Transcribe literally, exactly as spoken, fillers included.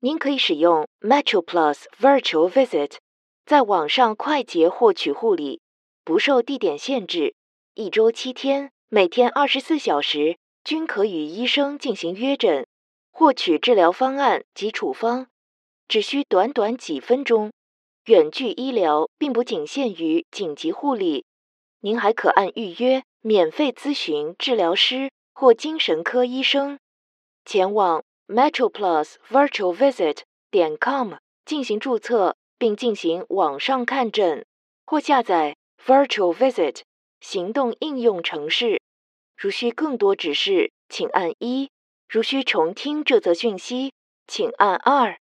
您可以使用 MetroPlus Virtual Visit， 在网上快捷获取护理，不受地点限制，一周七天，每天二十四小时均可与医生进行约诊，获取治疗方案及处方，只需短短几分钟。远距医疗并不仅限于紧急护理，您还可按预约免费咨询治疗师或精神科医生。前往 MetroPlus Virtual Visit 点 com 进行注册，并进行网上看诊，或下载 Virtual Visit 行动应用程式。如需更多指示，请按一；如需重听这则讯息，请按二。